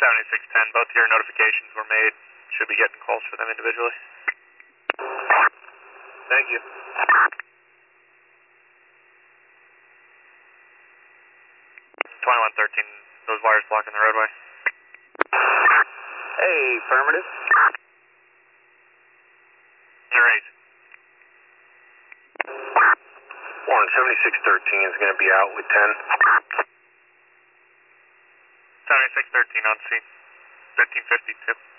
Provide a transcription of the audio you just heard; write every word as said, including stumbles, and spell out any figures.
seventy-six ten, both your notifications were made. Should be getting calls for them individually. Thank you. twenty-one thirteen, those wires blocking the roadway. Hey, affirmative. Raise. Warren, seventy-six thirteen is going to be out with ten. seventy-six thirteen on scene. fifteen fifty-two.